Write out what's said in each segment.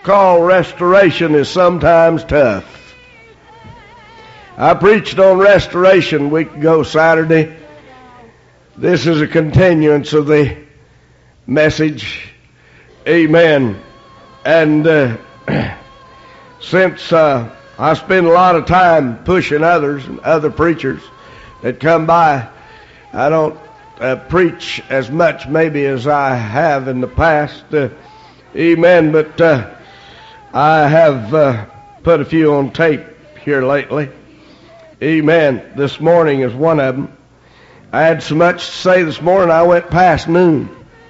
Call restoration is sometimes tough. I preached on restoration a week ago Saturday. This is a continuance of the message. Amen. And since I spend a lot of time pushing others and other preachers that come by, I don't preach as much maybe as I have in the past. Amen. But I have put a few on tape here lately. Amen. This morning is one of them. I had so much to say this morning I went past noon.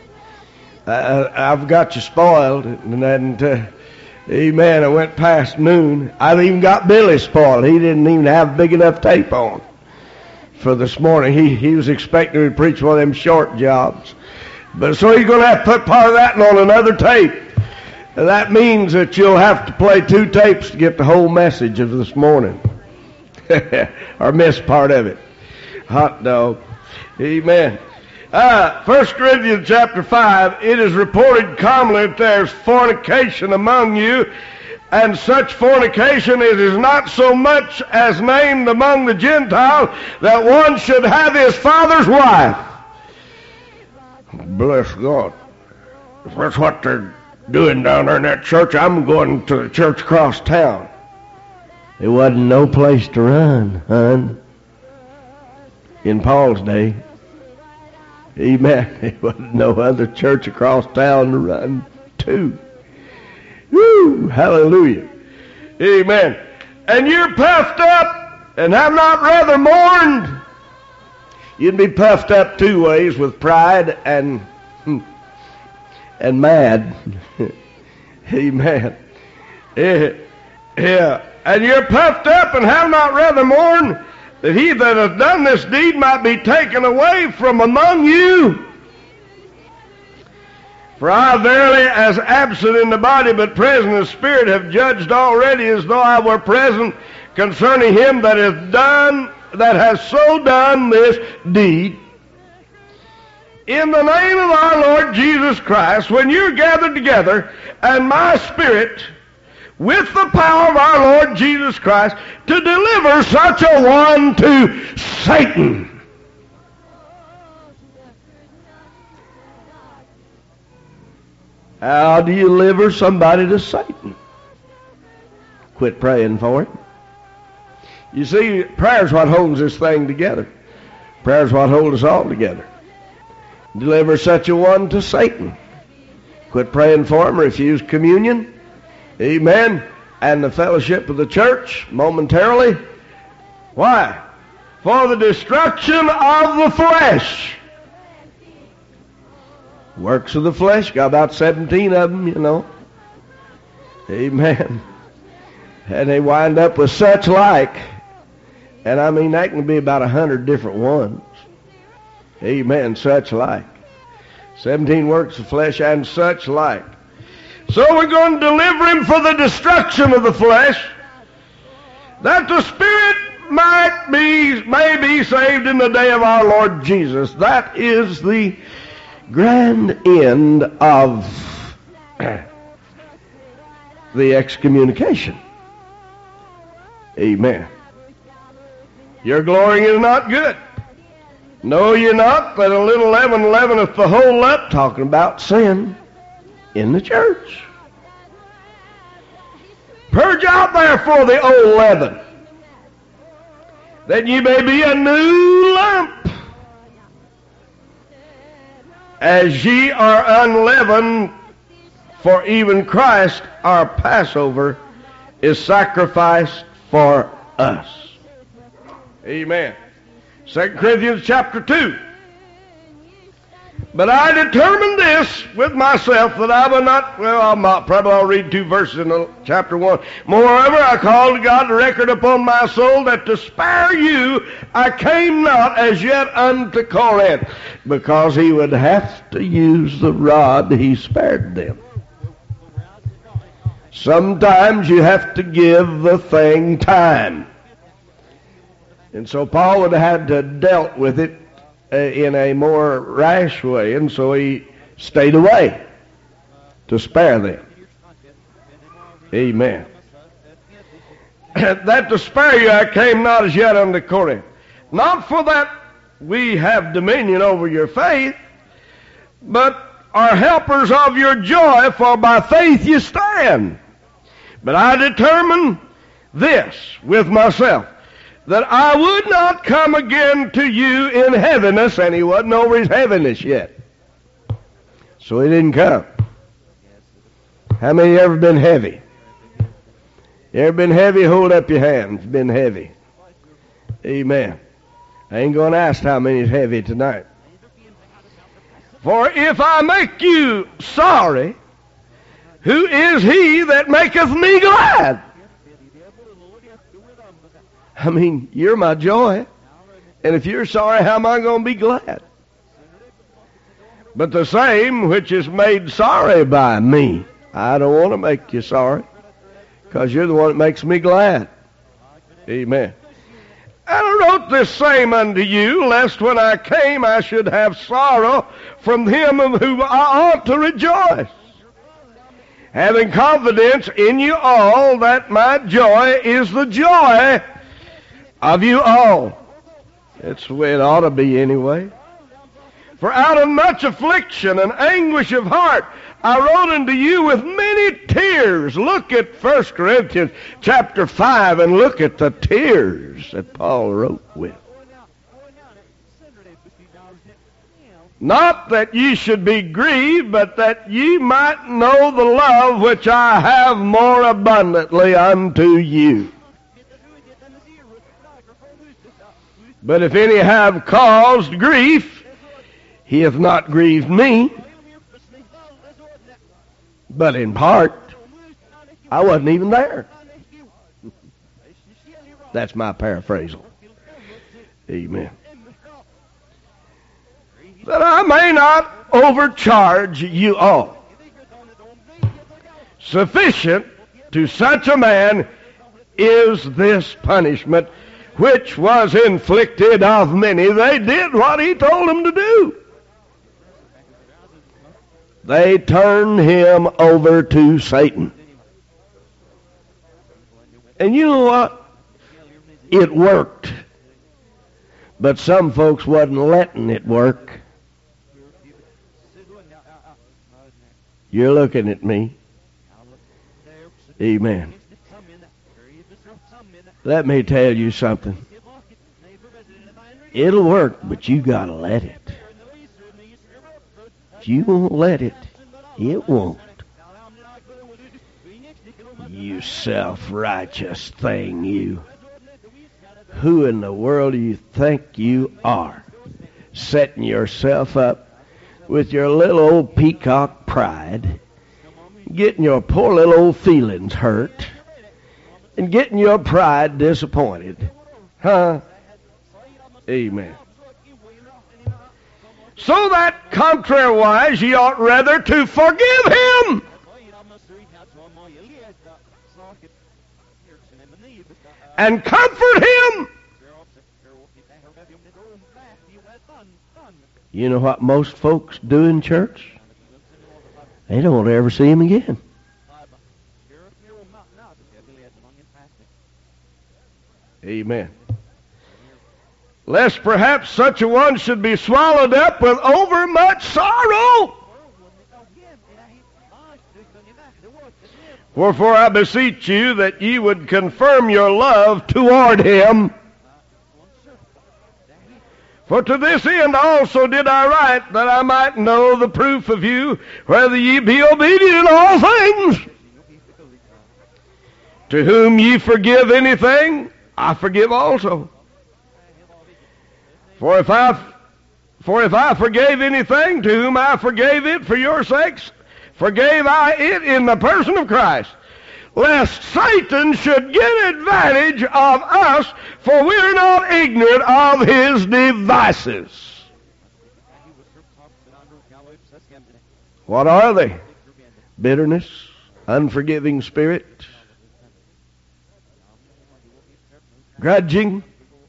I've got you spoiled. And amen, I went past noon. I even got Billy spoiled. He didn't even have big enough tape on for this morning. He was expecting me to preach one of them short jobs. But so he's going to have to put part of that on another tape. And that means that you'll have to play 2 tapes to get the whole message of this morning. Or miss part of it. Hot dog. Amen. 1 Corinthians chapter 5, it is reported commonly that there's fornication among you, and such fornication it is not so much as named among the Gentiles that one should have his father's wife. Bless God. If that's what they're doing down there in that church, I'm going to the church across town. There wasn't no place to run, hon, in Paul's day. Amen. There wasn't no other church across town to run to. Woo! Hallelujah. Amen. And you're puffed up and have not rather mourned. You'd be puffed up 2 ways, with pride and mad. Amen. Yeah. And you're puffed up and have not rather mourned, that he that hath done this deed might be taken away from among you. For I verily, as absent in the body but present in spirit, have judged already as though I were present concerning him that has so done this deed. In the name of our Lord Jesus Christ, when you're gathered together, and my spirit, with the power of our Lord Jesus Christ, to deliver such a one to Satan. How do you deliver somebody to Satan? Quit praying for it. You see, prayer's what holds this thing together. Prayer's what holds us all together. Deliver such a one to Satan. Quit praying for him, refuse communion. Amen. And the fellowship of the church momentarily. Why? For the destruction of the flesh. Works of the flesh, got about 17 of them, you know. Amen. And they wind up with such like. And I mean, that can be about 100 different ones. Amen. Such like. 17 works of flesh and such like. So we're going to deliver him for the destruction of the flesh, that the spirit may be saved in the day of our Lord Jesus. That is the grand end of the excommunication. Amen. Your glorying is not good. Know ye not that a little leaven leaveneth the whole lump? Talking about sin in the church. Purge out therefore the old leaven, that ye may be a new lump, as ye are unleavened. For even Christ our Passover is sacrificed for us. Amen. 2 Corinthians chapter 2. But I determined this with myself, that I will not, probably I'll read 2 verses in chapter 1. Moreover, I called God to record upon my soul, that to spare you I came not as yet unto Corinth, because he would have to use the rod, he spared them. Sometimes you have to give the thing time. And so Paul would have had to dealt with it in a more rash way, and so he stayed away to spare them. Amen. That to spare you I came not as yet unto Corinth. Not for that we have dominion over your faith, but are helpers of your joy, for by faith you stand. But I determined this with myself, that I would not come again to you in heaviness, and he wasn't over his heaviness yet. So he didn't come. How many ever been heavy? You ever been heavy? Hold up your hands. Been heavy. Amen. I ain't going to ask how many is heavy tonight. For if I make you sorry, who is he that maketh me glad? I mean, you're my joy. And if you're sorry, how am I going to be glad? But the same which is made sorry by me. I don't want to make you sorry, because you're the one that makes me glad. Amen. And I wrote this same unto you, lest when I came I should have sorrow from him of whom I ought to rejoice, having confidence in you all that my joy is the joy of you all. That's the way it ought to be anyway. For out of much affliction and anguish of heart I wrote unto you with many tears. Look at 1 Corinthians chapter 5 and look at the tears that Paul wrote with. Not that ye should be grieved, but that ye might know the love which I have more abundantly unto you. But if any have caused grief, he hath not grieved me, but in part. I wasn't even there. That's my paraphrasal. Amen. That I may not overcharge you all. Sufficient to such a man is this punishment, which was inflicted of many. They did what he told them to do. They turned him over to Satan. And you know what? It worked. But some folks wasn't letting it work. You're looking at me. Amen. Let me tell you something. It'll work, but you gotta let it. If you won't let it, it won't. You self-righteous thing, you. Who in the world do you think you are? Setting yourself up with your little old peacock pride, getting your poor little old feelings hurt, and getting your pride disappointed. Huh? Amen. So that, contrariwise, ye ought rather to forgive him. And comfort him. You know what most folks do in church? They don't ever see him again. Amen. Lest perhaps such a one should be swallowed up with overmuch sorrow. Wherefore I beseech you that ye would confirm your love toward him. For to this end also did I write, that I might know the proof of you, whether ye be obedient in all things. To whom ye forgive anything, I forgive also. For if I forgave anything, to whom I forgave it for your sakes, forgave I it in the person of Christ, lest Satan should get advantage of us, for we are not ignorant of his devices. What are they? Bitterness, unforgiving spirit, grudging,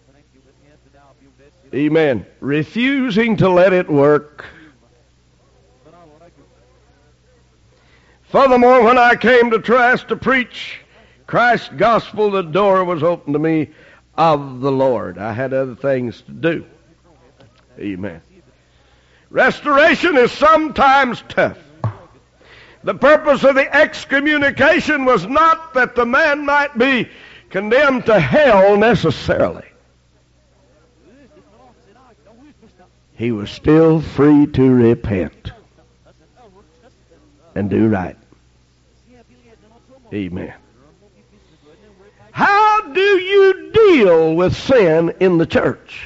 amen, refusing to let it work, Furthermore, when I came to Troas to preach Christ's gospel, the door was open to me of the Lord. I had other things to do. Amen. Restoration is sometimes tough. The purpose of the excommunication was not that the man might be condemned to hell necessarily. He was still free to repent and do right. Amen. How do you deal with sin in the church?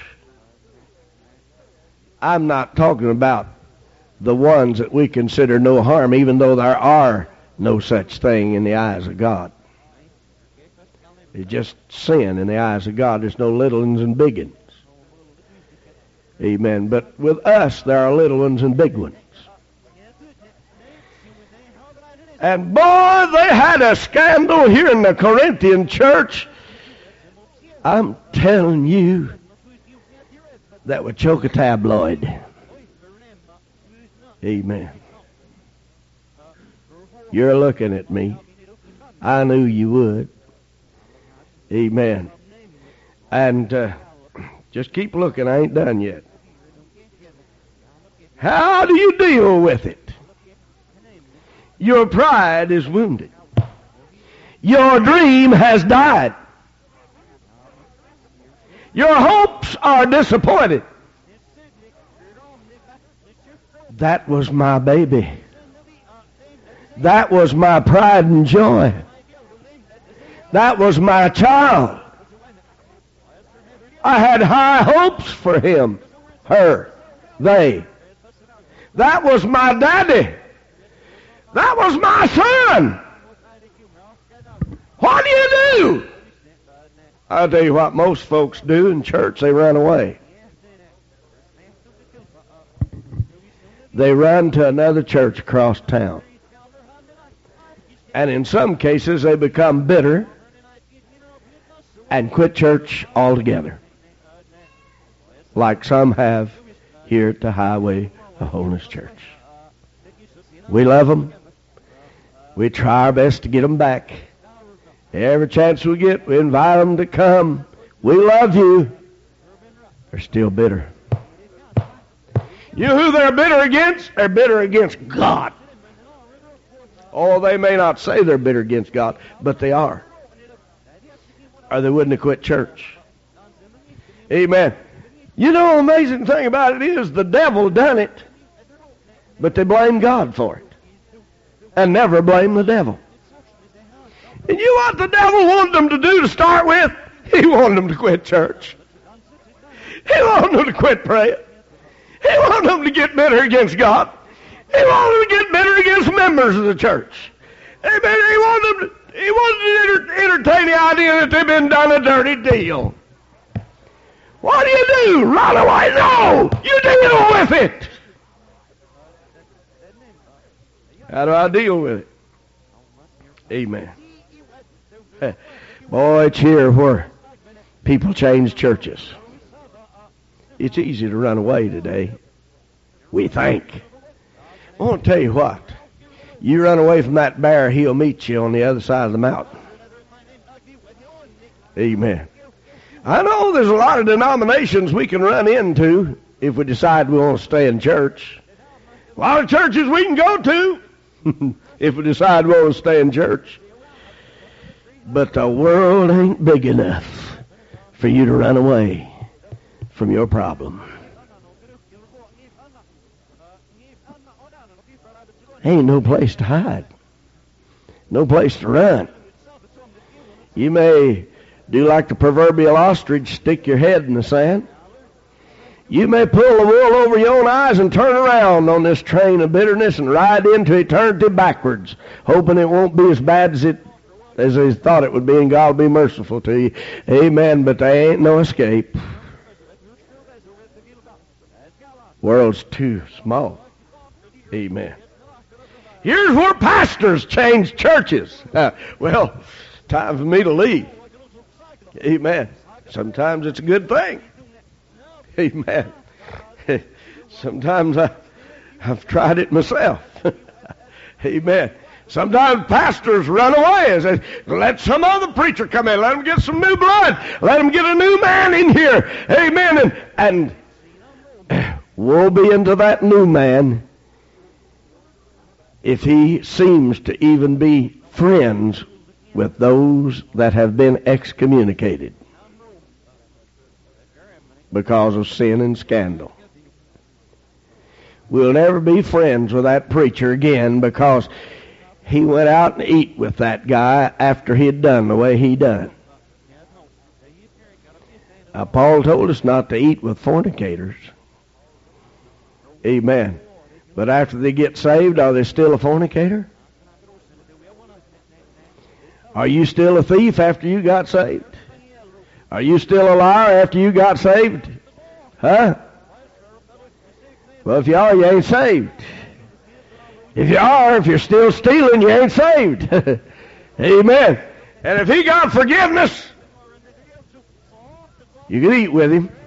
I'm not talking about the ones that we consider no harm, even though there are no such thing in the eyes of God. It's just sin in the eyes of God. There's no little ones and big ones. Amen. But with us, there are little ones and big ones. And boy, they had a scandal here in the Corinthian church. I'm telling you, that would choke a tabloid. Amen. You're looking at me. I knew you would. Amen. And just keep looking. I ain't done yet. How do you deal with it? Your pride is wounded. Your dream has died. Your hopes are disappointed. That was my baby. That was my pride and joy. That was my child. I had high hopes for him, her, they. That was my daddy. That was my son. What do you do? I'll tell you what most folks do in church. They run away. They run to another church across town. And in some cases, they become bitter and quit church altogether, like some have here at the Highway of Holiness Church. We love them. We try our best to get them back. Every chance we get, we invite them to come. We love you. They're still bitter. You know who they're bitter against? They're bitter against God. Oh, they may not say they're bitter against God, but they are. Or they wouldn't have quit church. Amen. You know, the amazing thing about it is the devil done it, but they blame God for it. And never blame the devil. And you know what the devil wanted them to do to start with? He wanted them to quit church. He wanted them to quit praying. He wanted them to get bitter against God. He wanted them to get bitter against members of the church. Amen. He wanted to entertain the idea that they've been done a dirty deal. What do you do? Run away? No! You deal with it. How do I deal with it? Amen. Boy, it's here where people change churches. It's easy to run away today, we think. I want to tell you what. You run away from that bear, he'll meet you on the other side of the mountain. Amen. I know there's a lot of denominations we can run into if we decide we want to stay in church. A lot of churches we can go to if we decide we want to stay in church. But the world ain't big enough for you to run away from your problem. Ain't no place to hide. No place to run. You may do like the proverbial ostrich, stick your head in the sand. You may pull the wool over your own eyes and turn around on this train of bitterness and ride into eternity backwards, hoping it won't be as bad as they thought it would be, and God will be merciful to you. Amen, but there ain't no escape. World's too small. Amen. Here's where pastors change churches. Well, time for me to leave. Amen. Sometimes it's a good thing. Amen. Sometimes I've tried it myself. Amen. Sometimes pastors run away and say, let some other preacher come in. Let them get some new blood. Let them get a new man in here. Amen. And woe be unto that new man if he seems to even be friends with those that have been excommunicated because of sin and scandal. We'll never be friends with that preacher again because he went out and ate with that guy after he had done the way he done. Now, Paul told us not to eat with fornicators. Amen. But after they get saved, are they still a fornicator? Are you still a thief after you got saved? Are you still a liar after you got saved? Huh? Well, if you are, you ain't saved. If you are, if you're still stealing, you ain't saved. Amen. And if he got forgiveness, you can eat with him.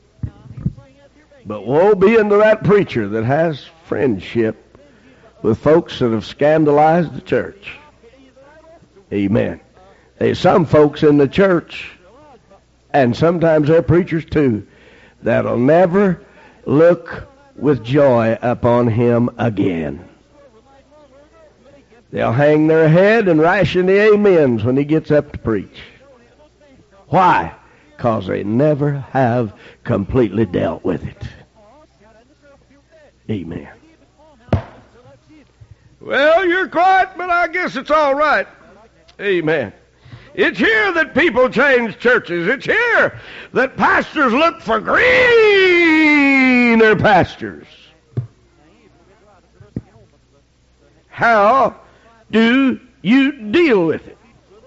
But woe be unto that preacher that has friendship with folks that have scandalized the church. Amen. There's some folks in the church, and sometimes they're preachers too, that'll never look with joy upon him again. They'll hang their head and ration the amens when he gets up to preach. Why? Because they never have completely dealt with it. Amen. Well, you're quiet, but I guess it's all right. Amen. It's here that people change churches. It's here that pastors look for greener pastures. How do you deal with it?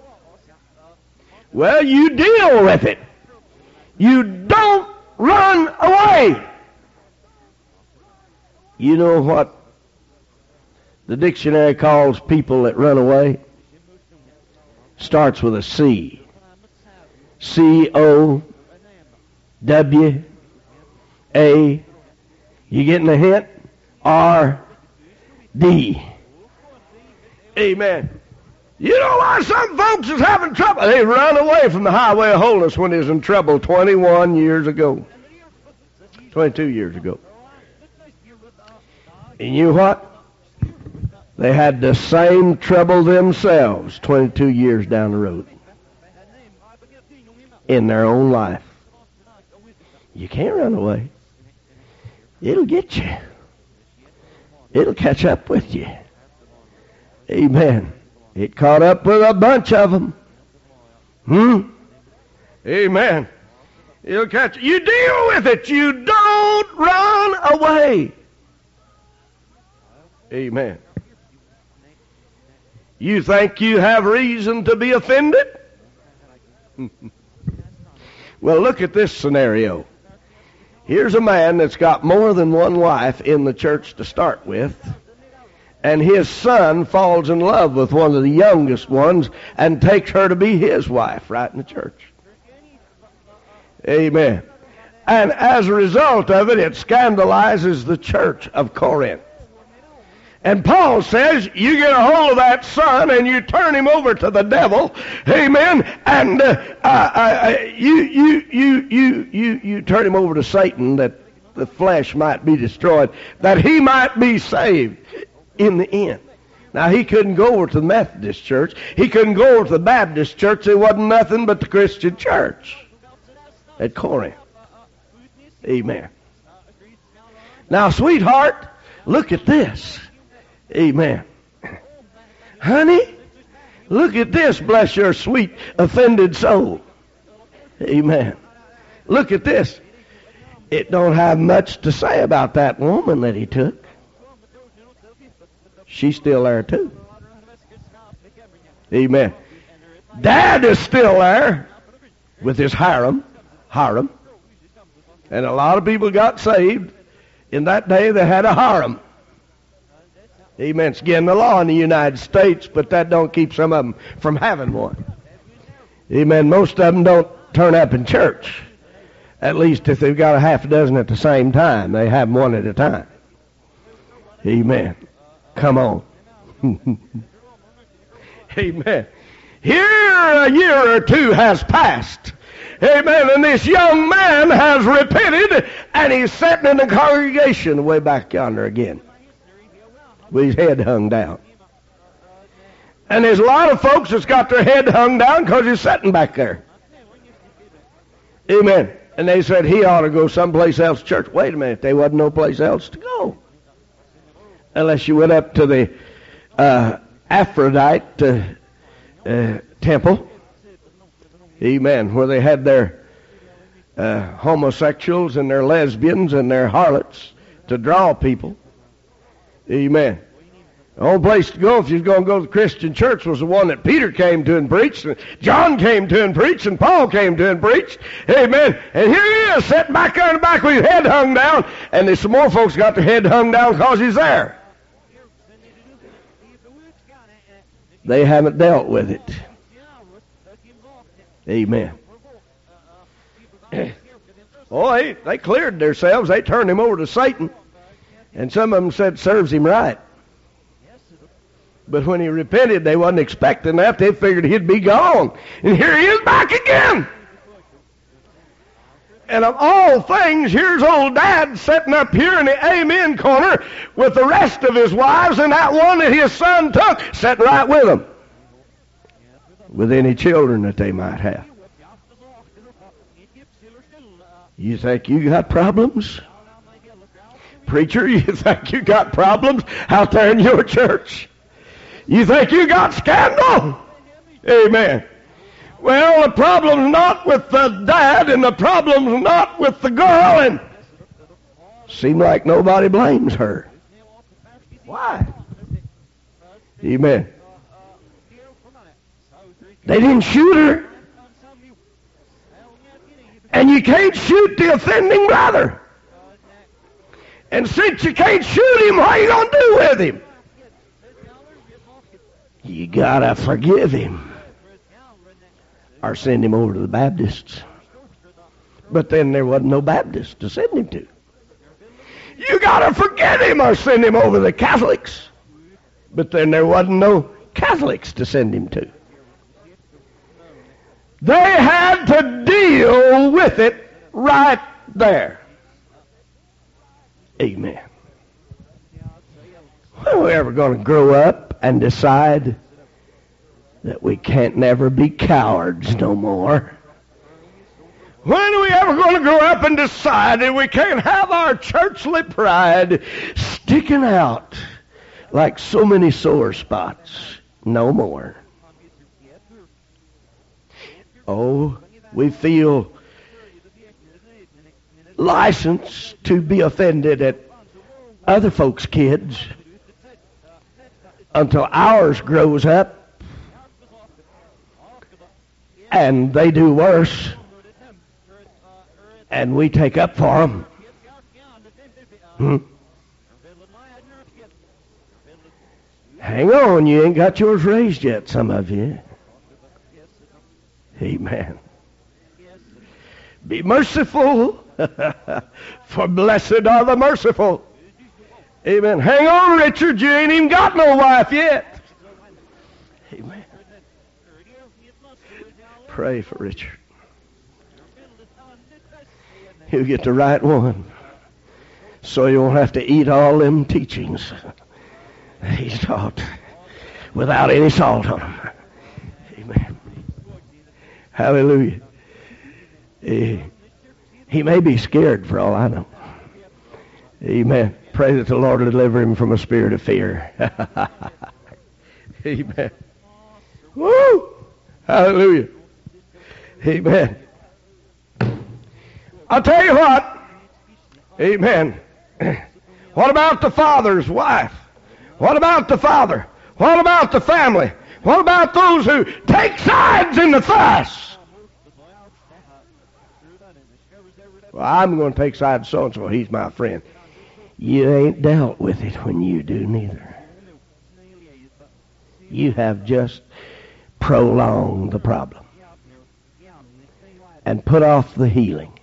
Well, you deal with it. You don't run away. You know what the dictionary calls people that run away? Starts with a C. C-O-W-A. You getting a hint? R-D. Amen. You know why some folks is having trouble? They run away from the highway of holiness when they was in trouble 21 years ago. 22 years ago. And you know what? They had the same trouble themselves 22 years down the road in their own life. You can't run away. It'll get you. It'll catch up with you. Amen. It caught up with a bunch of them. Amen. It'll catch you. You deal with it. You don't run away. Amen. You think you have reason to be offended? Well, look at this scenario. Here's a man that's got more than one wife in the church to start with, and his son falls in love with one of the youngest ones and takes her to be his wife right in the church. Amen. And as a result of it, it scandalizes the church of Corinth. And Paul says, you get a hold of that son and you turn him over to the devil, amen, and you turn him over to Satan that the flesh might be destroyed, that he might be saved in the end. Now, he couldn't go over to the Methodist church. He couldn't go over to the Baptist church. There wasn't nothing but the Christian church at Corinth. Amen. Now, sweetheart, look at this. Amen. Honey, look at this, bless your sweet, offended soul. Amen. Look at this. It don't have much to say about that woman that he took. She's still there too. Amen. Dad is still there with his harem. And a lot of people got saved. In that day they had a harem. Amen. It's against the law in the United States, but that don't keep some of them from having one. Amen. Most of them don't turn up in church. At least if they've got a half a dozen at the same time, they have them one at a time. Amen. Come on. Amen. Here a year or two has passed. Amen. And this young man has repented, and he's sitting in the congregation way back yonder again, with his head hung down. And there's a lot of folks that's got their head hung down because he's sitting back there. Amen. And they said he ought to go someplace else to church. Wait a minute, there wasn't no place else to go. Unless you went up to the Aphrodite temple. Amen. Where they had their homosexuals and their lesbians and their harlots to draw people. Amen. The only place to go if you're going to go to the Christian church was the one that Peter came to and preached, and John came to and preached, and Paul came to and preached. Amen. And here he is, sitting back there in the back with his head hung down, and there's some more folks got their head hung down because he's there. They haven't dealt with it. Amen. Oh, they cleared themselves. They turned him over to Satan. And some of them said, serves him right. But when he repented, they wasn't expecting that. They figured he'd be gone. And here he is back again. And of all things, here's old Dad sitting up here in the amen corner with the rest of his wives, and that one that his son took sitting right with them, with any children that they might have. You think you got problems? Preacher, you think you got problems out there in your church? You think you got scandal? Amen. Well, the problem's not with the dad, and the problem's not with the girl, and seems like nobody blames her. Why? Amen. They didn't shoot her. And you can't shoot the offending brother. And since you can't shoot him, what are you going to do with him? You got to forgive him or send him over to the Baptists. But then there wasn't no Baptist to send him to. You got to forget him or send him over to the Catholics. But then there wasn't no Catholics to send him to. They had to deal with it right there. Amen. When are we ever going to grow up and decide that we can't never be cowards no more? When are we ever going to grow up and decide that we can't have our churchly pride sticking out like so many sore spots no more? Oh, we feel licensed to be offended at other folks' kids until ours grows up and they do worse and we take up for them. Hang on, you ain't got yours raised yet, some of you. Amen. Be merciful, for blessed are the merciful. Amen. Hang on, Richard, you ain't even got no wife yet. Amen. Pray for Richard. He'll get the right one, so you won't have to eat all them teachings that he's taught without any salt on them. Amen. Hallelujah. He may be scared for all I know. Amen. Pray that the Lord will deliver him from a spirit of fear. Amen. Woo! Hallelujah. Amen. I'll tell you what. Amen. What about the father's wife? What about the father? What about the family? What about those who take sides in the fuss? Well, I'm going to take sides so-and-so. He's my friend. You ain't dealt with it when you do neither. You have just prolonged the problem and put off the healing.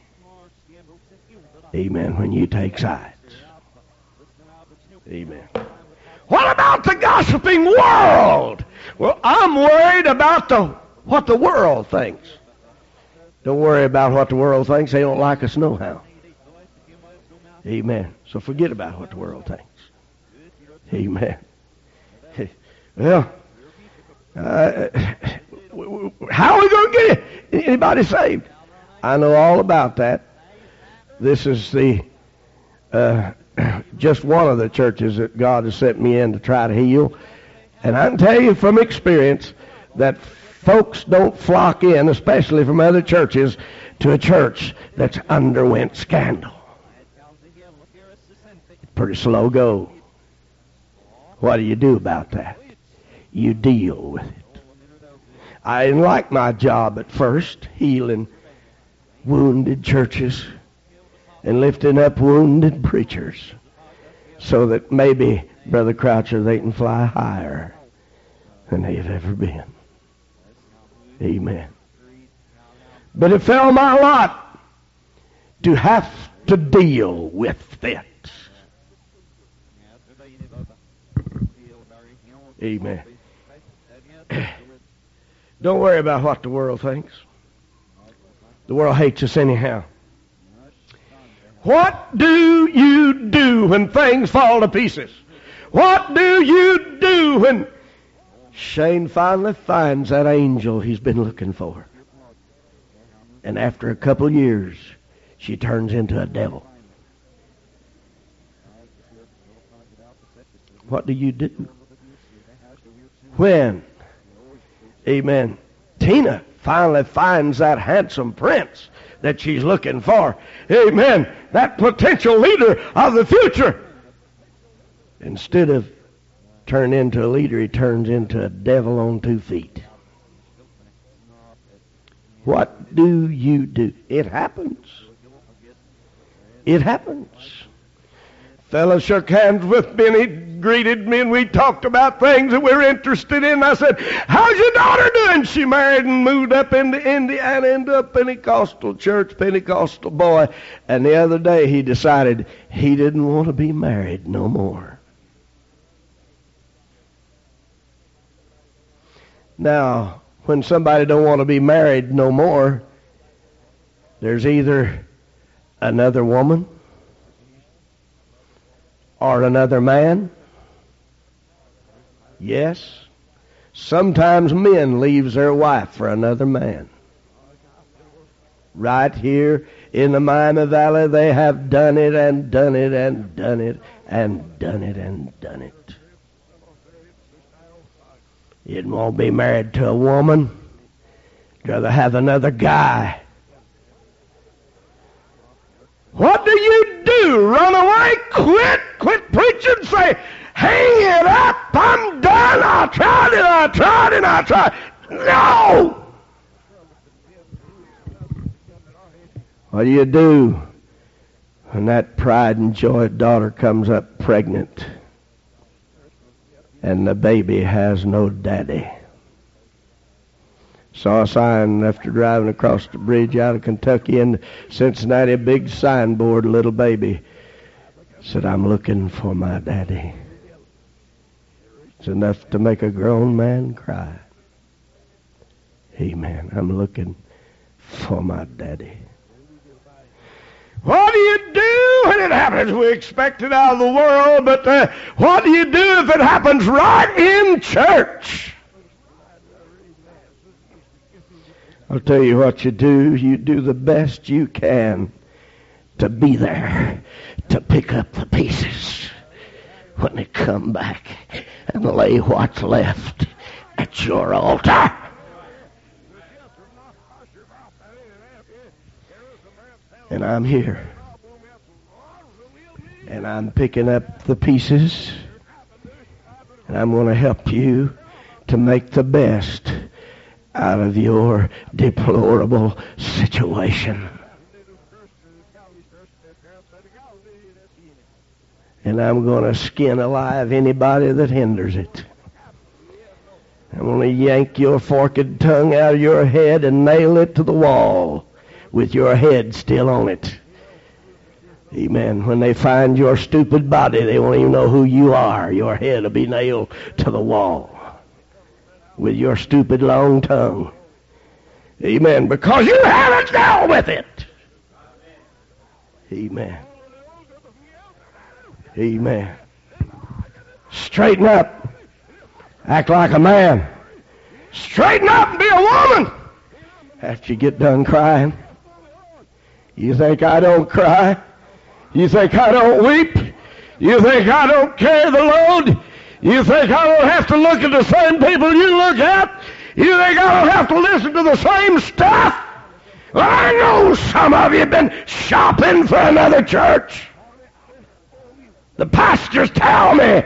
Amen. When you take sides. Amen. What about the gossiping world? Well, I'm worried about what the world thinks. Don't worry about what the world thinks. They don't like us nohow. Amen. So forget about what the world thinks. Amen. Well, how are we going to get anybody saved? I know all about that. This is the just one of the churches that God has sent me in to try to heal. And I can tell you from experience that folks don't flock in, especially from other churches, to a church that's underwent scandal. Pretty slow go. What do you do about that? You deal with it. I didn't like my job at first, healing wounded churches and lifting up wounded preachers so that maybe, Brother Croucher, they can fly higher than they've ever been. Amen. But it fell my lot to have to deal with it. Amen. Don't worry about what the world thinks. The world hates us anyhow. What do you do when things fall to pieces? What do you do when Shane finally finds that angel he's been looking for? And after a couple years, she turns into a devil. What do you do? When, amen, Tina finally finds that handsome prince that she's looking for, amen, that potential leader of the future, instead of turning into a leader, he turns into a devil on 2 feet. What do you do? It happens. It happens. Fellow shook hands with me and he greeted me and we talked about things that we're interested in. I said, how's your daughter doing? She married and moved up into Indiana, into a Pentecostal church, Pentecostal boy. And the other day he decided he didn't want to be married no more. Now, when somebody don't want to be married no more, there's either another woman or another man. Yes. Sometimes men leaves their wife for another man. Right here in the Miami Valley, they have done it and done it and done it and done it and done it. You didn't want to be married to a woman. You'd rather have another guy. What do you do? Run away? Quit preaching? Say, hang it up, I'm done. I tried. No! What do you do when that pride and joy daughter comes up pregnant and the baby has no daddy? Saw a sign after driving across the bridge out of Kentucky in Cincinnati, a big signboard, little baby. Said, I'm looking for my daddy. It's enough to make a grown man cry. Amen. I'm looking for my daddy. What do you do when it happens? We expect it out of the world, but what do you do if it happens right in church? I'll tell you what you do. You do the best you can to be there, to pick up the pieces when they come back and lay what's left at your altar. And I'm here. And I'm picking up the pieces. And I'm going to help you to make the best out of your deplorable situation. And I'm going to skin alive anybody that hinders it. I'm going to yank your forked tongue out of your head and nail it to the wall with your head still on it. Amen. When they find your stupid body, they won't even know who you are. Your head will be nailed to the wall with your stupid long tongue. Amen. Because you haven't dealt with it. Amen. Amen. Straighten up. Act like a man. Straighten up and be a woman after you get done crying. You think I don't cry? You think I don't weep? You think I don't carry the load? You think I don't have to look at the same people you look at? You think I don't have to listen to the same stuff? Well, I know some of you have been shopping for another church. The pastors tell me.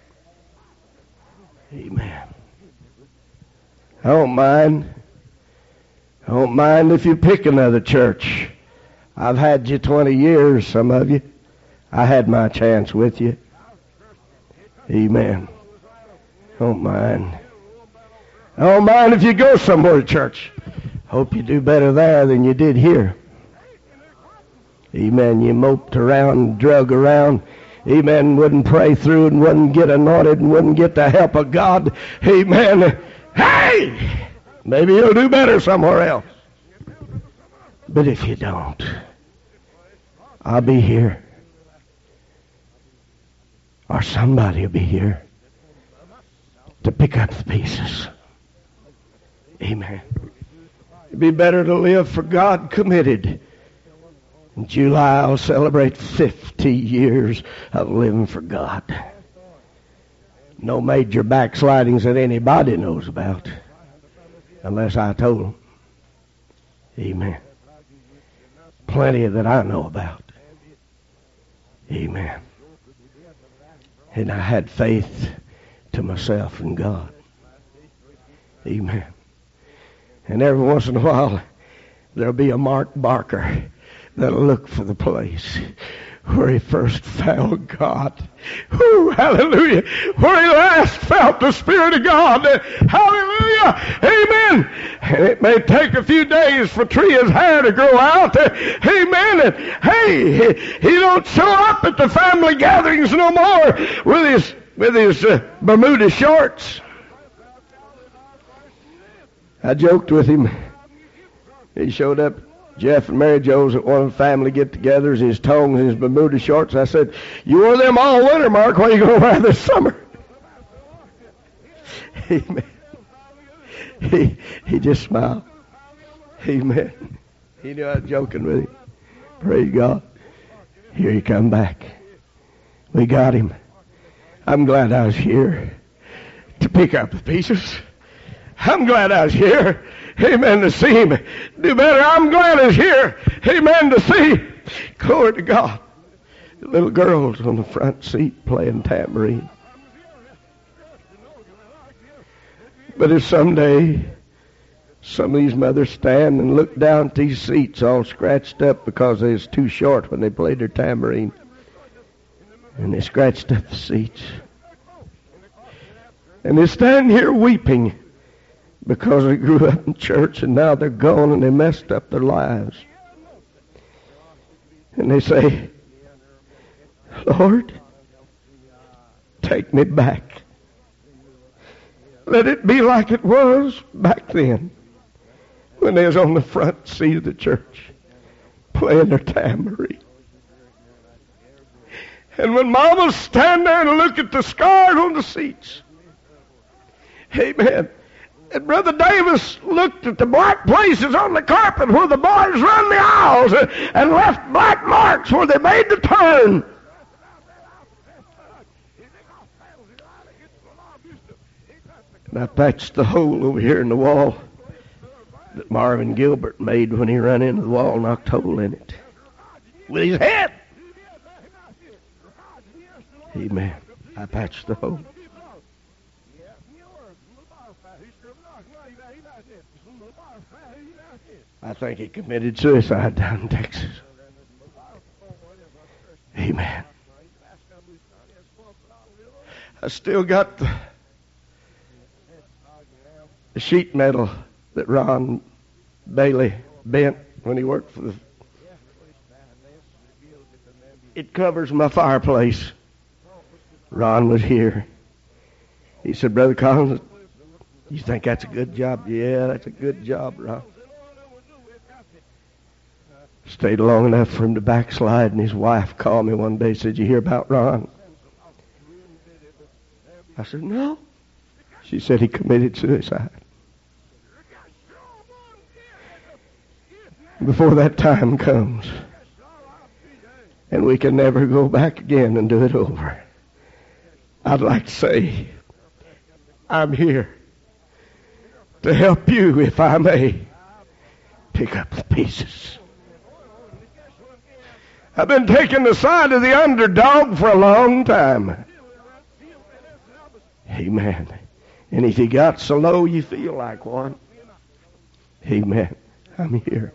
Amen. I don't mind. I don't mind if you pick another church. I've had you 20 years, some of you. I had my chance with you. Amen. Don't mind. I don't mind if you go somewhere to church. Hope you do better there than you did here. Amen. You moped around, drug around. Amen. Wouldn't pray through and wouldn't get anointed and wouldn't get the help of God. Amen. Hey! Maybe you'll do better somewhere else. But if you don't, I'll be here. Or somebody will be here to pick up the pieces. Amen. It'd be better to live for God committed. In July, I'll celebrate 50 years of living for God. No major backslidings that anybody knows about, unless I told them. Amen. Plenty that I know about. Amen. And I had faith to myself and God. Amen. And every once in a while, there'll be a Mark Barker that'll look for the place where he first found God. Ooh, hallelujah. Where he last felt the Spirit of God. Hallelujah. Amen. And it may take a few days for Tria's hair to grow out. Amen. And hey, he don't show up at the family gatherings no more with his Bermuda shorts. I joked with him. He showed up, Jeff and Mary Jo's at one of the family get-togethers, his tongs and his Bermuda shorts. I said, "You wore them all winter, Mark. What are you going to wear this summer?" Amen. He just smiled. Amen. He knew I was joking with him. Praise God. Here he come back. We got him. I'm glad I was here to pick up the pieces. I'm glad I was here, amen, to see him do better. I'm glad I was here, amen, to see, glory to God, the little girls on the front seat playing tambourine. But if someday some of these mothers stand and look down at these seats all scratched up because they was too short when they played their tambourine, and they scratched up the seats, and they stand here weeping because they grew up in church and now they're gone and they messed up their lives. And they say, "Lord, take me back. Let it be like it was back then when they was on the front seat of the church playing their tambourine. And when mamas stand there and look at the scars on the seats, amen. And Brother Davis looked at the black places on the carpet where the boys run the aisles and left black marks where they made the turn. And I patched the hole over here in the wall that Marvin Gilbert made when he ran into the wall and knocked a hole in it with his head. Amen. I patched the hole. I think he committed suicide down in Texas. Amen. I still got the sheet metal that Ron Bailey bent when he worked for the it covers my fireplace. Ron was here. He said, Brother Collins, you think that's a good job? Yeah, that's a good job, Ron. Stayed long enough for him to backslide, and his wife called me one day and said, you hear about Ron? I said, no. She said he committed suicide. Before that time comes, and we can never go back again and do it over, I'd like to say, I'm here to help you, if I may, pick up the pieces. I've been taking the side of the underdog for a long time. Amen. And if you got so low you feel like one, amen, I'm here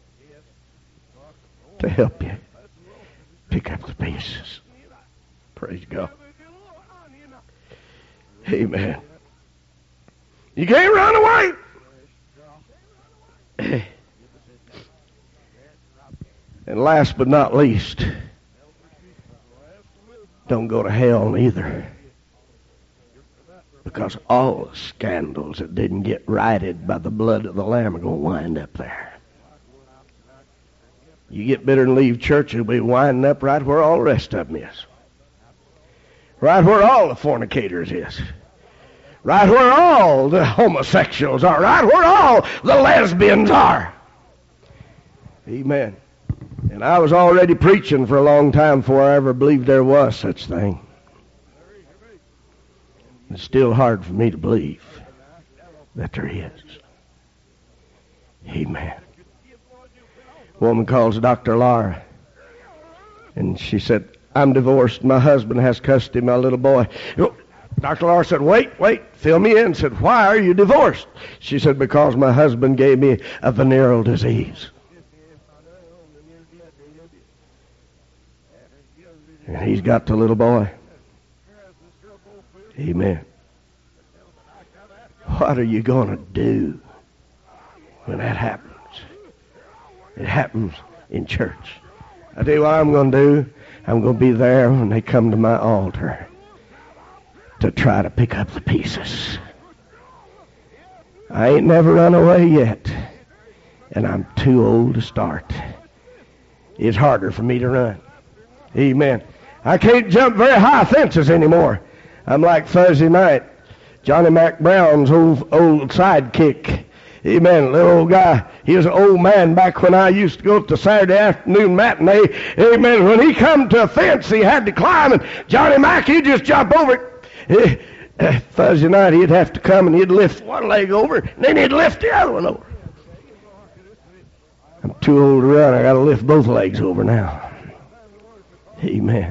to help you pick up the pieces. Praise God. Amen. You can't run away. And last but not least, don't go to hell neither. Because all the scandals that didn't get righted by the blood of the Lamb are going to wind up there. You get bitter and leave church, you'll be winding up right where all the rest of them is. Right where all the fornicators is. Right where all the homosexuals are. Right where all the lesbians are. Amen. And I was already preaching for a long time before I ever believed there was such thing. It's still hard for me to believe that there is. Amen. A woman calls Dr. Laura, and she said, I'm divorced. My husband has custody of my little boy. Dr. Laura said, wait, fill me in. Said, why are you divorced? She said, because my husband gave me a venereal disease. And he's got the little boy. Amen. What are you going to do when that happens? It happens in church. I tell you what I'm going to do. I'm going to be there when they come to my altar to try to pick up the pieces. I ain't never run away yet, and I'm too old to start. It's harder for me to run. Amen. I can't jump very high fences anymore. I'm like Thursday night, Johnny Mac Brown's old sidekick. Amen. Little old guy. He was an old man back when I used to go to the Saturday afternoon matinee. Amen. When he come to a fence, he had to climb, and Johnny Mac, he'd just jump over it. Thursday night, he'd have to come, and he'd lift one leg over, and then he'd lift the other one over. I'm too old to run. I got to lift both legs over now. Amen.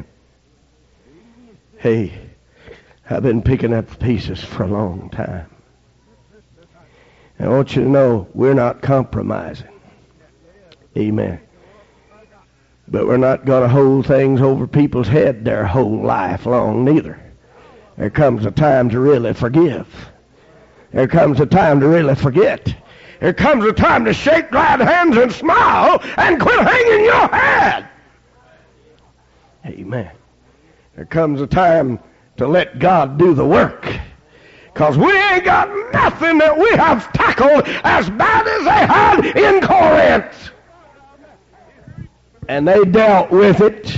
Hey, I've been picking up the pieces for a long time. And I want you to know, we're not compromising. Amen. But we're not going to hold things over people's head their whole life long neither. There comes a time to really forgive. There comes a time to really forget. There comes a time to shake glad hands and smile and quit hanging your head. Amen. There comes a time to let God do the work. Because we ain't got nothing that we have tackled as bad as they had in Corinth. And they dealt with it.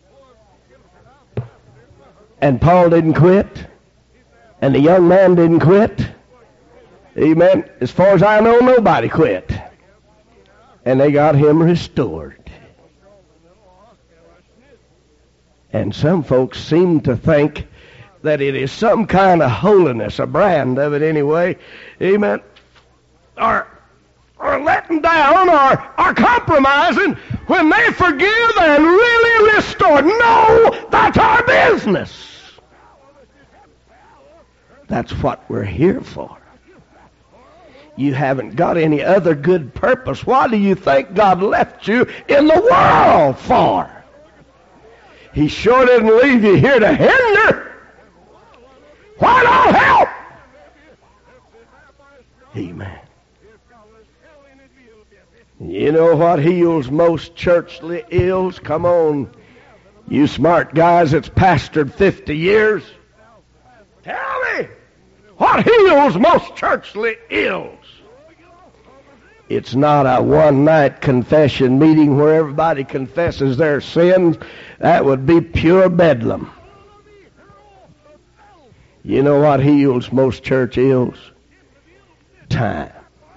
And Paul didn't quit. And the young man didn't quit. Amen. As far as I know, nobody quit. And they got him restored. And some folks seem to think that it is some kind of holiness, a brand of it anyway, amen, or letting down or compromising when they forgive and really restore. No, that's our business. That's what we're here for. You haven't got any other good purpose. Why do you think God left you in the world for? He sure didn't leave you here to hinder. Why not help? Amen. You know what heals most churchly ills? Come on. You smart guys that's pastored 50 years, tell me, what heals most churchly ills? It's not a one-night confession meeting where everybody confesses their sins. That would be pure bedlam. You know what heals most church ills? Time.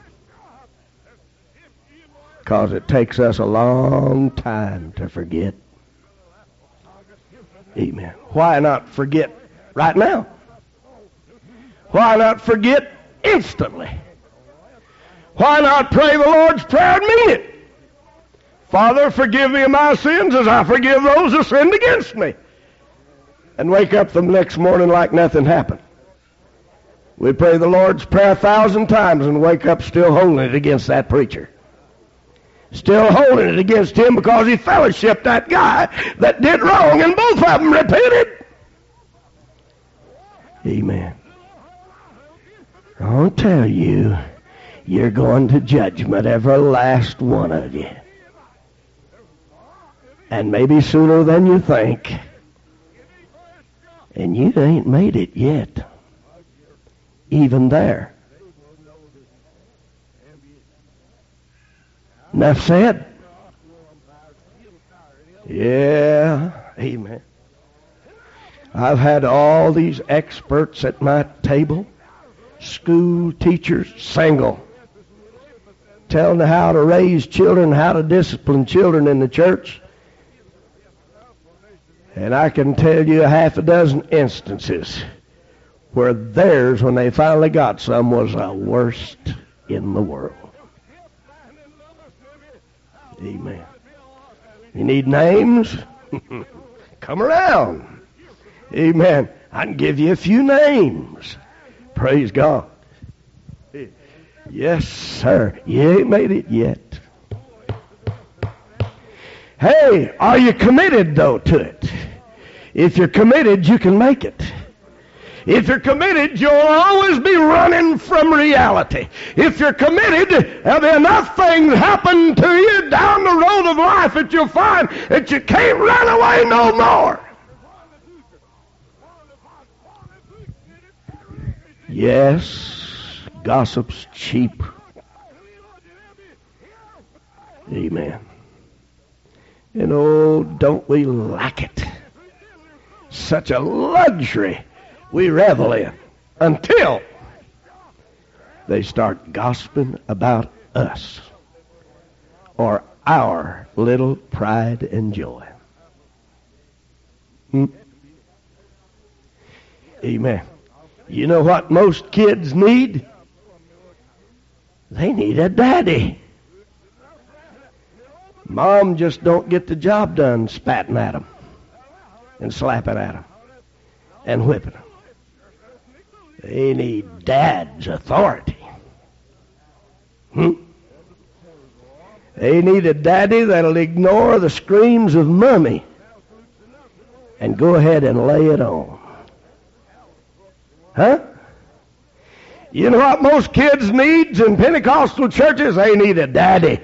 Because it takes us a long time to forget. Amen. Why not forget right now? Why not forget instantly? Why not pray the Lord's Prayer and mean it? Father, forgive me of my sins as I forgive those who sinned against me. And wake up the next morning like nothing happened. We pray the Lord's Prayer 1,000 times and wake up still holding it against that preacher. Still holding it against him because he fellowshipped that guy that did wrong, and both of them repented. Amen. I'll tell you, you're going to judgment, every last one of you. And maybe sooner than you think. And you ain't made it yet. Even there. Enough said? Yeah, amen. I've had all these experts at my table, school teachers, single, telling them how to raise children, how to discipline children in the church. And I can tell you 6 instances where theirs, when they finally got some, was the worst in the world. Amen. You need names? Come around. Amen. I can give you a few names. Praise God. Yes, sir. You ain't made it yet. Hey, are you committed, though, to it? If you're committed, you can make it. If you're committed, you'll always be running from reality. If you're committed, there'll be enough things happen to you down the road of life that you'll find that you can't run away no more. Yes, gossip's cheap. Amen. And oh, don't we like it? Such a luxury we revel in until they start gossiping about us or our little pride and joy. Amen. You know what most kids need? They need a daddy. Mom just don't get the job done spatting at them and slapping at them and whipping them. They need Dad's authority. They need a daddy that'll ignore the screams of Mommy and go ahead and lay it on. Huh? You know what most kids needs in Pentecostal churches? They need a daddy.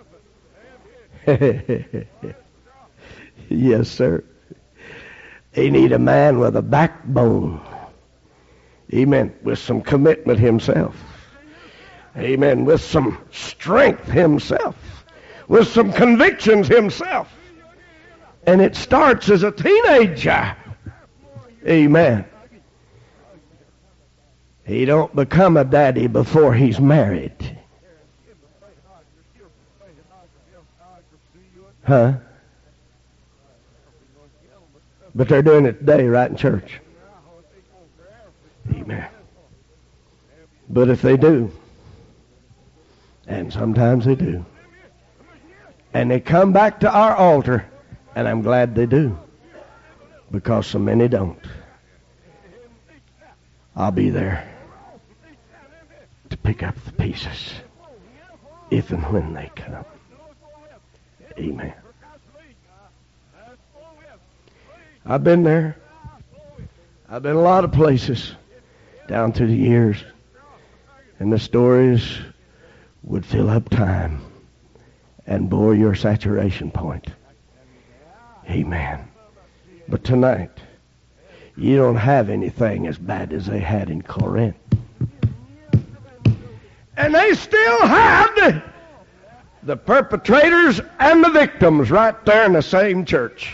Yes, sir. They need a man with a backbone. Amen. With some commitment himself. Amen. With some strength himself. With some convictions himself. And it starts as a teenager. Amen. He don't become a daddy before he's married. Huh? But they're doing it today right in church. Amen. But if they do, and sometimes they do, and they come back to our altar, and I'm glad they do, because so many don't, I'll be there to pick up the pieces if and when they come. Amen. I've been there. I've been a lot of places down through the years, and the stories would fill up time and bore your saturation point. Amen. But tonight, you don't have anything as bad as they had in Corinth. And they still had the perpetrators and the victims right there in the same church.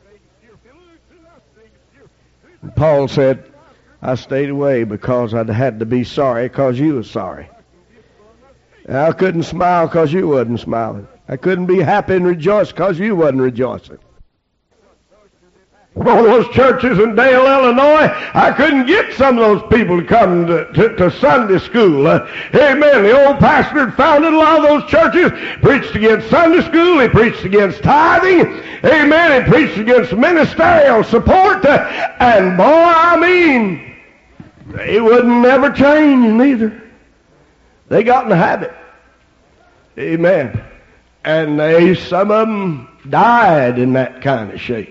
And Paul said, I stayed away because I'd had to be sorry because you was sorry. And I couldn't smile because you wasn't smiling. I couldn't be happy and rejoice because you wasn't rejoicing. One of those churches in Dale, Illinois, I couldn't get some of those people to come to Sunday school. Amen. The old pastor had founded a lot of those churches, preached against Sunday school, he preached against tithing, amen, he preached against ministerial support, and boy, I mean, they wouldn't never change neither. They got in the habit. Amen. And some of them died in that kind of shape.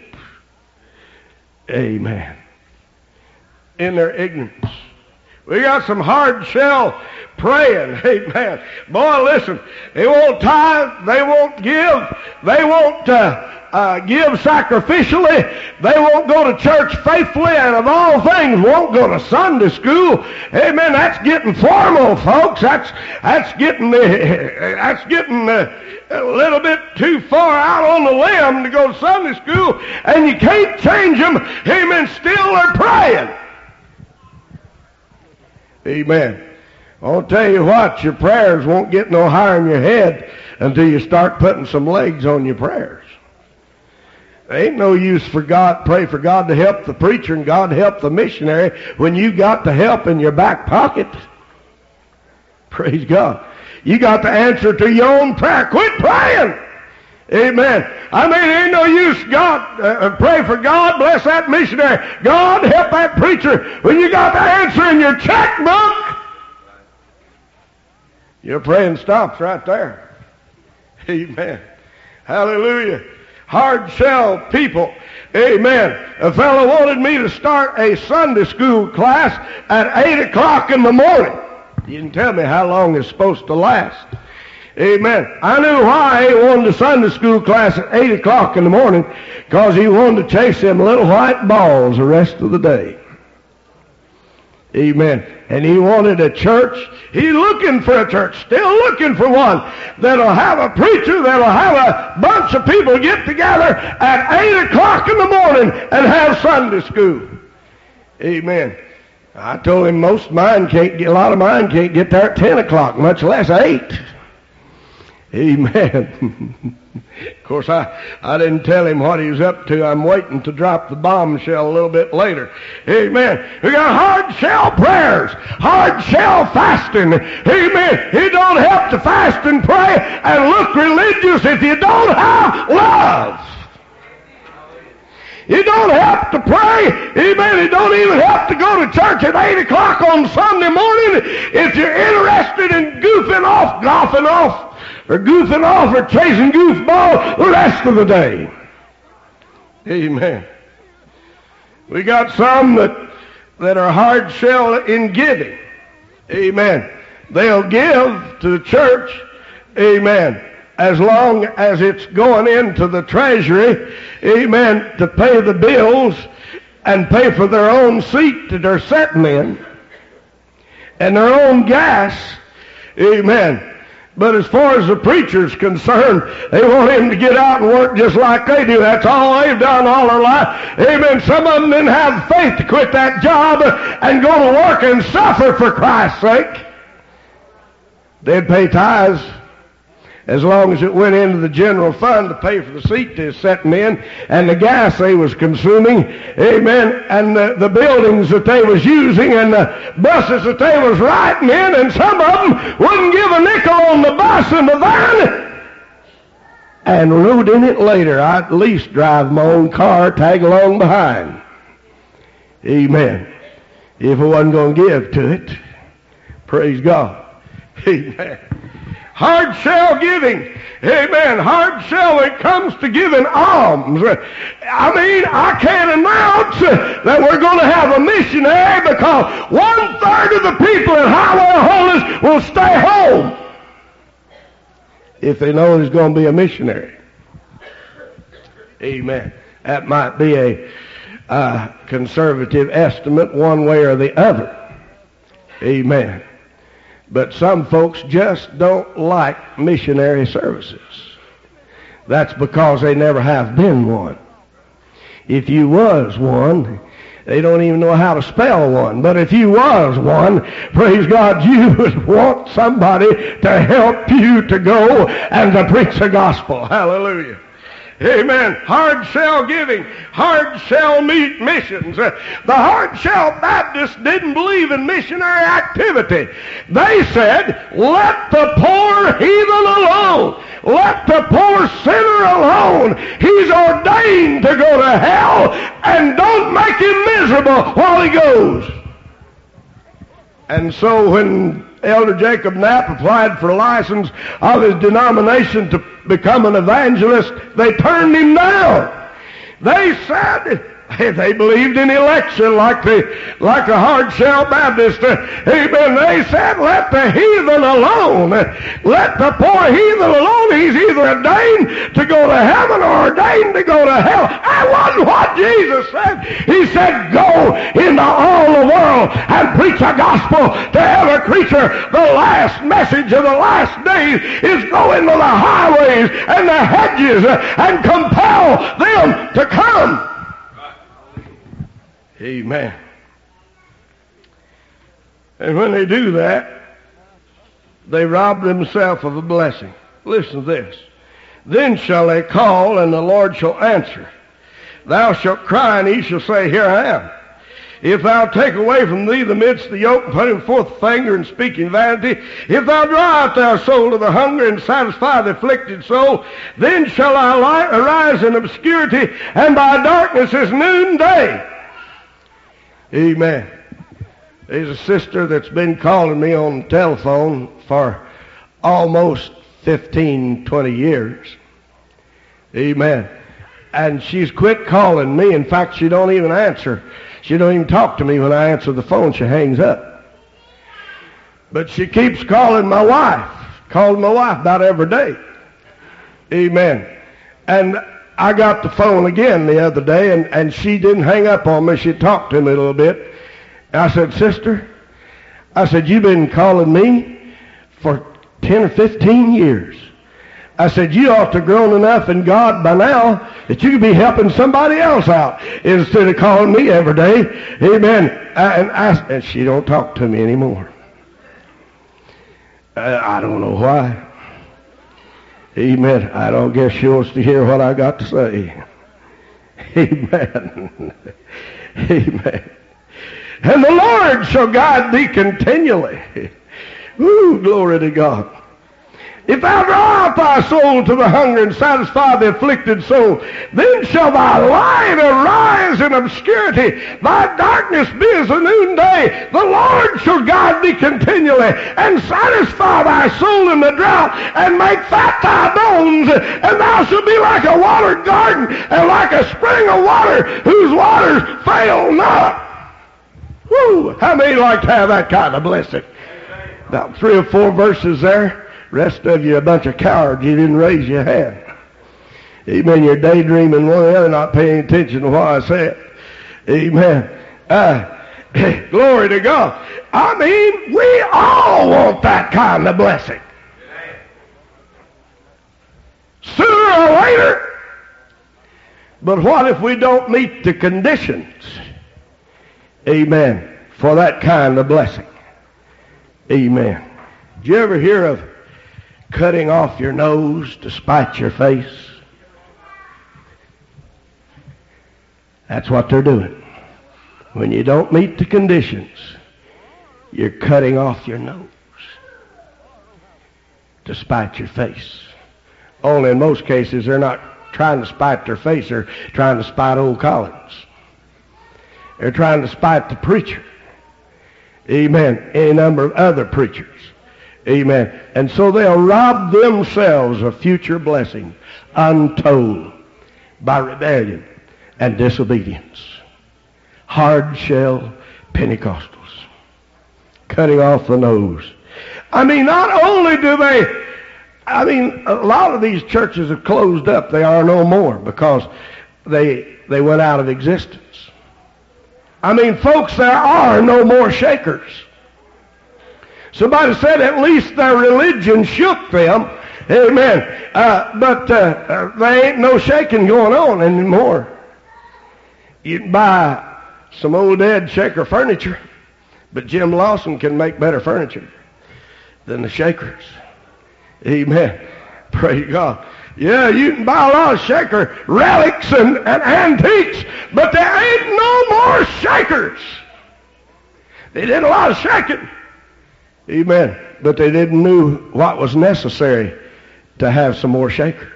Amen. In their ignorance. We got some hard shell praying. Amen. Boy, listen. They won't tithe. They won't give. They won't give sacrificially. They won't go to church faithfully, and of all things, won't go to Sunday school. Amen. That's getting formal, folks. That's getting a little bit too far out on the limb to go to Sunday school, and you can't change them. Amen. Still they're praying. Amen. I'll tell you what, your prayers won't get no higher in your head until you start putting some legs on your prayers. There ain't no use for God, pray for God to help the preacher and God to help the missionary when you got the help in your back pocket. Praise God. You got the answer to your own prayer. Quit praying. Amen. I mean, there ain't no use, God, pray for God, bless that missionary. God, help that preacher when you got the answer in your checkbook. Your praying stops right there. Amen. Hallelujah. Hard shell people. Amen. A fellow wanted me to start a Sunday school class at 8 o'clock in the morning. He didn't tell me how long it's supposed to last. Amen. I knew why he wanted a Sunday school class at 8 o'clock in the morning, because he wanted to chase them little white balls the rest of the day. Amen. And he wanted a church. He's looking for a church, still looking for one that'll have a preacher, that'll have a bunch of people get together at 8 o'clock in the morning and have Sunday school. Amen. I told him a lot of mine can't get there at 10 o'clock, much less 8. Amen. Of course, I didn't tell him what he was up to. I'm waiting to drop the bombshell a little bit later. Amen. We got hard shell prayers, hard shell fasting. Amen. You don't have to fast and pray and look religious if you don't have love. You don't have to pray. Amen. You don't even have to go to church at 8 o'clock on Sunday morning if you're interested in goofing off, golfing off, or goofing off or chasing goofballs the rest of the day. Amen. We got some that are hard shell in giving. Amen. They'll give to the church. Amen. As long as it's going into the treasury, amen, to pay the bills and pay for their own seat that they're sitting in and their own gas, amen. But as far as the preacher's concerned, they want him to get out and work just like they do. That's all they've done all their life. Amen. Some of them didn't have faith to quit that job and go to work and suffer for Christ's sake. They'd pay tithes as long as it went into the general fund to pay for the seat they're sitting in and the gas they was consuming, amen, and the buildings that they was using and the buses that they was riding in, and some of them wouldn't give a nickel on the bus and the van and rode in it later. I'd at least drive my own car, tag along behind. Amen. If I wasn't going to give to it. Praise God. Amen. Hard shell giving. Amen. Hard shell when it comes to giving alms. I mean, I can't announce that we're going to have a missionary because 1/3 of the people in Highway of Holiness will stay home if they know there's going to be a missionary. Amen. That might be conservative estimate one way or the other. Amen. But some folks just don't like missionary services. That's because they never have been one. If you was one, they don't even know how to spell one. But if you was one, praise God, you would want somebody to help you to go and to preach the gospel. Hallelujah. Amen. Hard shell giving, hard shell meet missions. The hard shell Baptists didn't believe in missionary activity. They said, let the poor heathen alone. Let the poor sinner alone. He's ordained to go to hell, and don't make him miserable while he goes. And so when Elder Jacob Knapp applied for a license of his denomination to become an evangelist, they turned him down. They said they believed in election like the hard shell Baptist. Amen. They said, let the heathen alone. Let the poor heathen alone. He's either ordained to go to heaven or ordained to go to hell. That wasn't what Jesus said. He said, go into all the world and preach the gospel to every creature. The last message of the last days is go into the highways and the hedges and compel them to come. Amen. And when they do that, they rob themselves of a blessing. Listen to this. Then shall they call, and the Lord shall answer. Thou shalt cry, and he shall say, here I am. If thou take away from thee the midst of the yoke, and putting forth the finger and speaking vanity, if thou draw out thy soul to the hunger and satisfy the afflicted soul, then shall I arise in obscurity, and by darkness as noonday. Amen. There's a sister that's been calling me on the telephone for almost 15, 20 years. Amen. And she's quit calling me. In fact, she don't even answer. She don't even talk to me when I answer the phone. She hangs up. But she keeps calling my wife. Calling my wife about every day. Amen. And I got the phone again the other day, and she didn't hang up on me. She talked to me a little bit. And I said, sister, I said, you've been calling me for 10 or 15 years. I said, you ought to have grown enough in God by now that you could be helping somebody else out instead of calling me every day. Amen. And she don't talk to me anymore. I don't know why. Amen. I don't guess she wants to hear what I got to say. Amen. Amen. And the Lord shall guide thee continually. Ooh, glory to God. If thou draw out thy soul to the hunger and satisfy the afflicted soul, then shall thy light arise in obscurity, thy darkness be as the noonday. The Lord shall guide thee continually, and satisfy thy soul in the drought, and make fat thy bones, and thou shalt be like a watered garden, and like a spring of water, whose waters fail not. Woo! How many like to have that kind of blessing? About 3 or 4 verses there. Rest of you a bunch of cowards. You didn't raise your hand. Amen. You're daydreaming one or the other, not paying attention to what I said. Amen. Glory to God. I mean, we all want that kind of blessing. Sooner or later. But what if we don't meet the conditions? Amen. For that kind of blessing. Amen. Did you ever hear of cutting off your nose to spite your face? That's what they're doing. When you don't meet the conditions, you're cutting off your nose to spite your face. Only in most cases, they're not trying to spite their face. They're trying to spite old Collins. They're trying to spite the preacher. Amen. Any number of other preachers. Amen. And so they'll rob themselves of future blessing untold by rebellion and disobedience. Hard shell Pentecostals. Cutting off the nose. I mean, not only do they, a lot of these churches have closed up. They are no more because they went out of existence. I mean, folks, there are no more shakers. Somebody said at least their religion shook them. Amen. But there ain't no shaking going on anymore. You can buy some old dead shaker furniture, but Jim Lawson can make better furniture than the shakers. Amen. Praise God. Yeah, you can buy a lot of shaker relics and antiques, but there ain't no more shakers. They did a lot of shaking. Amen. But they didn't know what was necessary to have some more shakers.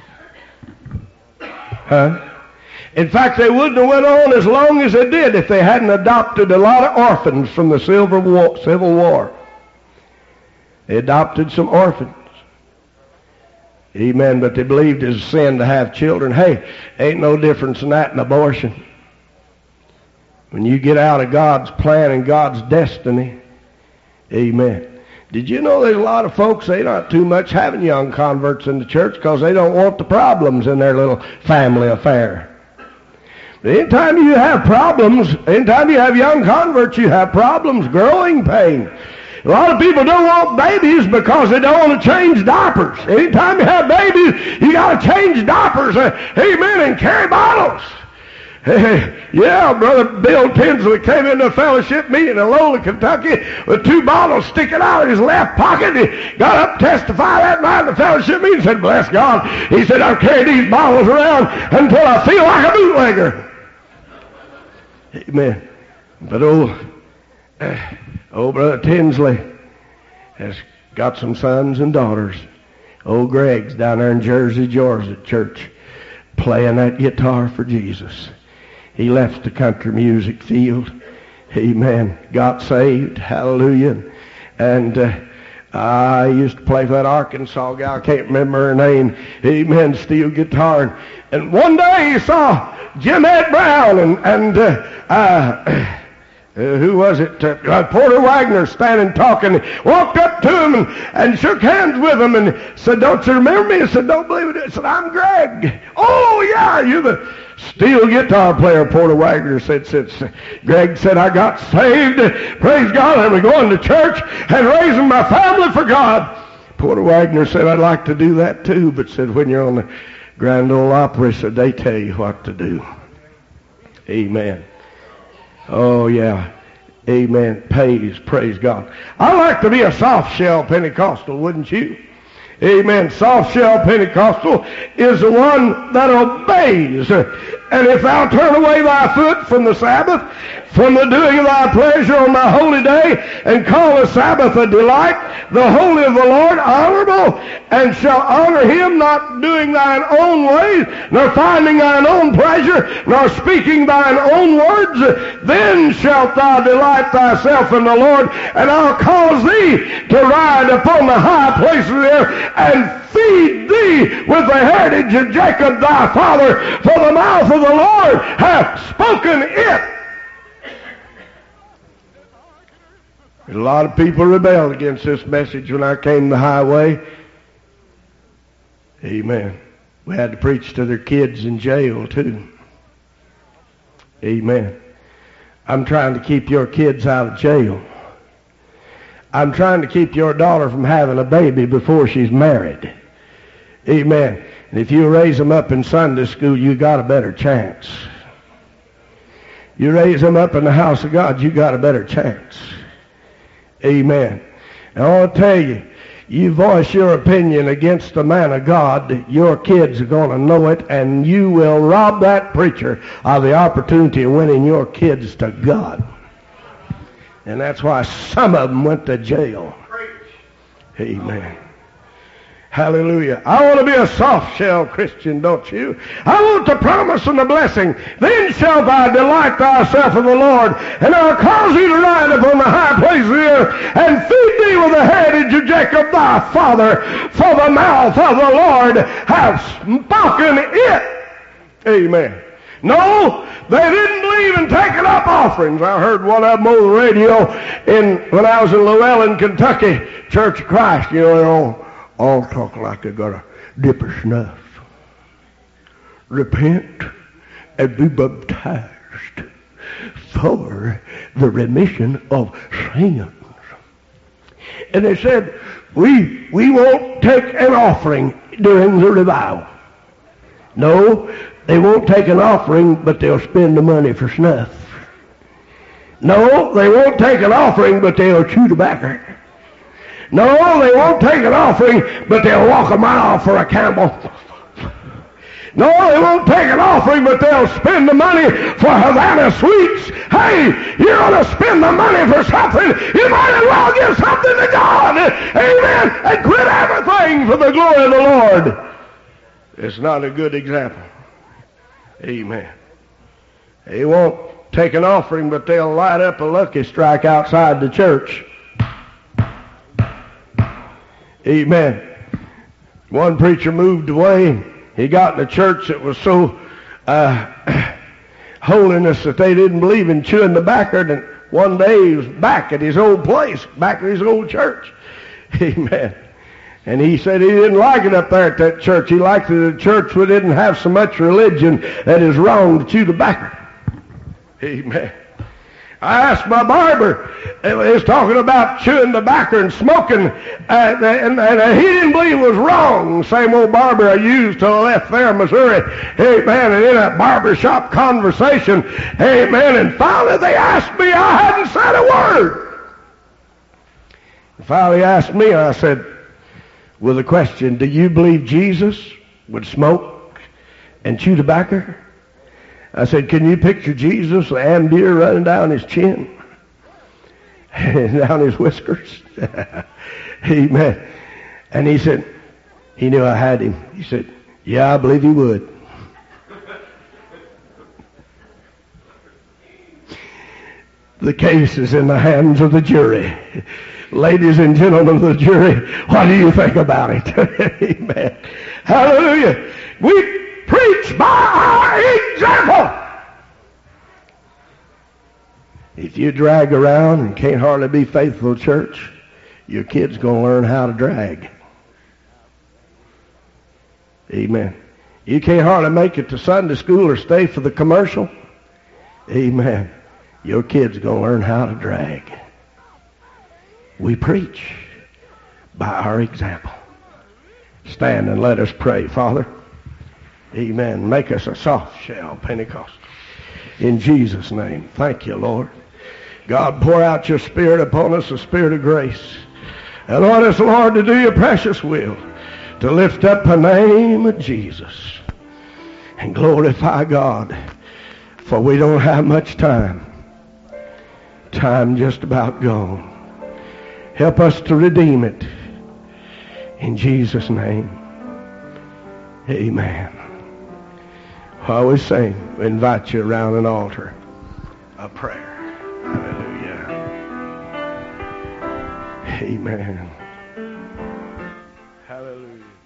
Huh? In fact, they wouldn't have went on as long as they did if they hadn't adopted a lot of orphans from the Civil War. They adopted some orphans. Amen. But they believed it was sin to have children. Hey, ain't no difference in that in abortion. When you get out of God's plan and God's destiny, amen. Did you know there's a lot of folks, they not too much having young converts in the church because they don't want the problems in their little family affair. Anytime you have problems, anytime you have young converts, you have problems, growing pain. A lot of people don't want babies because they don't want to change diapers. Anytime you have babies, you got to change diapers, amen, and carry bottles. Yeah, Brother Bill Tinsley came into a fellowship meeting in Lola, Kentucky with 2 bottles sticking out of his left pocket. He got up to testify that night in the fellowship meeting and said, bless God. He said, I've carried these bottles around until I feel like a bootlegger. Amen. But old Brother Tinsley has got some sons and daughters. Old Greg's down there in Jersey, Georgia church playing that guitar for Jesus. He left the country music field. Amen. Got saved. Hallelujah. And I used to play for that Arkansas gal. I can't remember her name. Amen. Steel guitar. And one day he saw Jim Ed Brown and who was it? Porter Wagner standing talking. Walked up to him and shook hands with him and said, don't you remember me? He said, don't believe it. He said, I'm Greg. Oh, yeah, you're the steel guitar player, Porter Wagner said. Since Greg said, I got saved, praise God, and we're going to church and raising my family for God. Porter Wagner said, I'd like to do that too, but said, when you're on the Grand Ole Opry, said, they tell you what to do. Amen. Oh, yeah. Amen. Praise God. I like to be a soft shell Pentecostal, wouldn't you? Amen. Soft shell Pentecostal is the one that obeys. And if thou turn away thy foot from the Sabbath, from the doing of thy pleasure on my holy day, and call the Sabbath a delight, the holy of the Lord honorable, and shall honor him, not doing thine own ways, nor finding thine own pleasure, nor speaking thine own words, then shalt thou delight thyself in the Lord, and I'll cause thee to ride upon the high places there, and feed thee with the heritage of Jacob thy father, for the mouth of the Lord hath spoken it. A lot of people rebelled against this message when I came the highway. Amen. We had to preach to their kids in jail too. Amen. I'm trying to keep your kids out of jail. I'm trying to keep your daughter from having a baby before she's married. Amen. And if you raise them up in Sunday school, you got a better chance. You raise them up in the house of God, you got a better chance. Amen. And I want to tell you, you voice your opinion against the man of God, your kids are going to know it, and you will rob that preacher of the opportunity of winning your kids to God. And that's why some of them went to jail. Amen. Hallelujah. I want to be a soft shell Christian, don't you? I want the promise and the blessing. Then shalt thou delight thyself in the Lord, and I'll cause thee to ride upon the high places of the earth, and feed thee with the heritage of Jacob thy father, for the mouth of the Lord hath spoken it. Amen. No, they didn't believe in taking up offerings. I heard one of them on the radio when I was in Llewellyn, Kentucky, Church of Christ. You know, they're all talking like they got a dip of snuff. Repent and be baptized, for the remission of sins. And they said, we won't take an offering during the revival. No, they won't take an offering, but they'll spend the money for snuff. No, they won't take an offering, but they'll chew tobacco. No, they won't take an offering, but they'll walk a mile for a camel. No, they won't take an offering, but they'll spend the money for Havana sweets. Hey, you're going to spend the money for something. You might as well give something to God. Amen. And quit everything for the glory of the Lord. It's not a good example. Amen. They won't take an offering, but they'll light up a Lucky Strike outside the church. Amen. One preacher moved away. He got in a church that was so holiness that they didn't believe in chewing tobacco. And one day he was back at his old place, back at his old church. Amen. And he said he didn't like it up there at that church. He liked it at a church where didn't have so much religion that is wrong to chew tobacco. Amen. I asked my barber, he was talking about chewing tobacco and smoking, and he didn't believe it was wrong. Same old barber I used till I left there in Missouri. Amen. And in that barbershop conversation, amen, and finally they asked me, I hadn't said a word. And finally asked me, and I said, with a question, do you believe Jesus would smoke and chew tobacco? I said, can you picture Jesus with ambien running down his chin and down his whiskers? Amen. And he said, he knew I had him. He said, yeah, I believe he would. The case is in the hands of the jury. Ladies and gentlemen of the jury, what do you think about it? Amen. Hallelujah. We preach by our example. If you drag around and can't hardly be faithful to church, your kid's going to learn how to drag. Amen. You can't hardly make it to Sunday school or stay for the commercial. Amen. Your kid's going to learn how to drag. We preach by our example. Stand and let us pray. Father, amen. Make us a soft shell Pentecostal. In Jesus' name. Thank you, Lord. God, pour out your Spirit upon us, a Spirit of grace. And Lord, us, Lord, to do your precious will, to lift up the name of Jesus and glorify God, for we don't have much time. Time just about gone. Help us to redeem it. In Jesus' name. Amen. While we sing, we invite you around an altar of prayer. Hallelujah. Amen. Hallelujah.